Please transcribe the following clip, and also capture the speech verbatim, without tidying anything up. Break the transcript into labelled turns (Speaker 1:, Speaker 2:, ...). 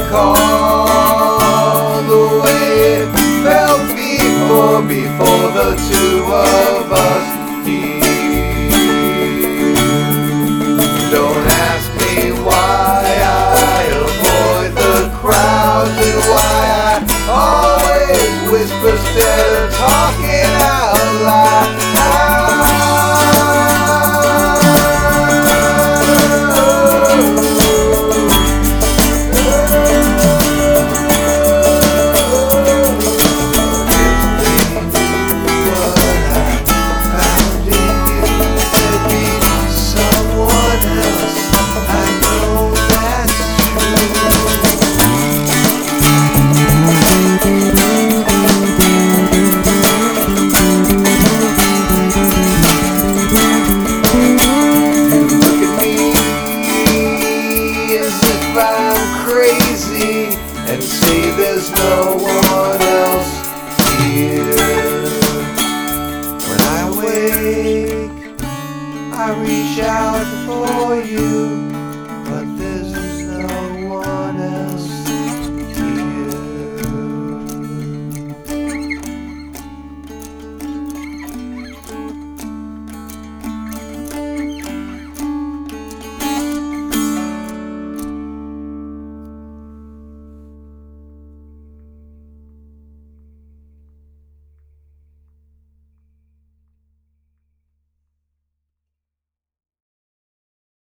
Speaker 1: recall the way it felt before, before the two of us here. Don't ask me why I avoid the crowds and why I always whisper instead of talking out loud. And say there's no one else here. When I wake, I reach out for you.